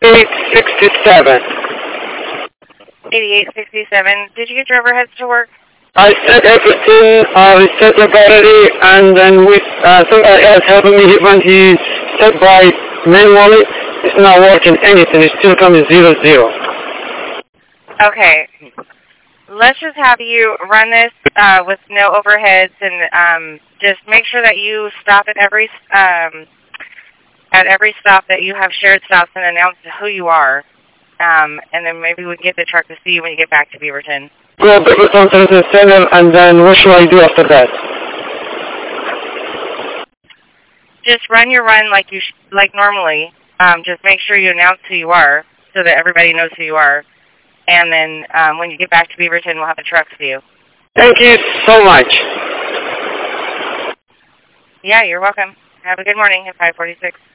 8867. 8867. Did you get your overheads to work? I set everything, we set the battery, and then with somebody else helping me when he set by manually, it's not working anything, it's still coming 00. Okay. Let's just have you run this with no overheads, and just make sure that you stop at every stop that you have shared stops and announce who you are. And then maybe we can get the truck to see you when you get back to Beaverton. Go Beaverton 7, and then what should I do after that? Just run your run like normally. Just make sure you announce who you are so that everybody knows who you are. And then when you get back to Beaverton, we'll have a truck for you. Thank you so much. Yeah, you're welcome. Have a good morning at 546.